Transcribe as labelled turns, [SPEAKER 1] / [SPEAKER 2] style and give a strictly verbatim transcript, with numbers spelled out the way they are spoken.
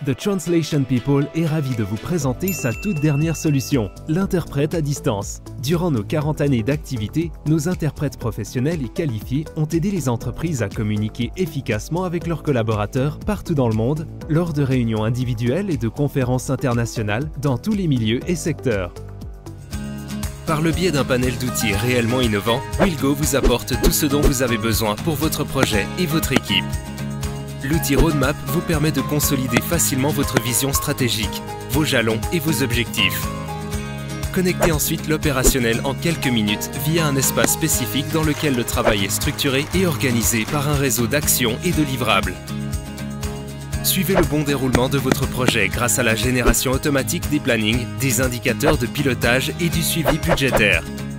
[SPEAKER 1] The Translation People est ravi de vous présenter sa toute dernière solution, l'interprète à distance. Durant nos quarante années d'activité, nos interprètes professionnels et qualifiés ont aidé les entreprises à communiquer efficacement avec leurs collaborateurs partout dans le monde, lors de réunions individuelles et de conférences internationales dans tous les milieux et secteurs. Par le biais d'un panel d'outils réellement innovants, Willgo vous apporte tout ce dont vous avez besoin pour votre projet et votre équipe. L'outil Roadmap vous permet de consolider facilement votre vision stratégique, vos jalons et vos objectifs. Connectez ensuite l'opérationnel en quelques minutes via un espace spécifique dans lequel le travail est structuré et organisé par un réseau d'actions et de livrables. Suivez le bon déroulement de votre projet grâce à la génération automatique des plannings, des indicateurs de pilotage et du suivi budgétaire.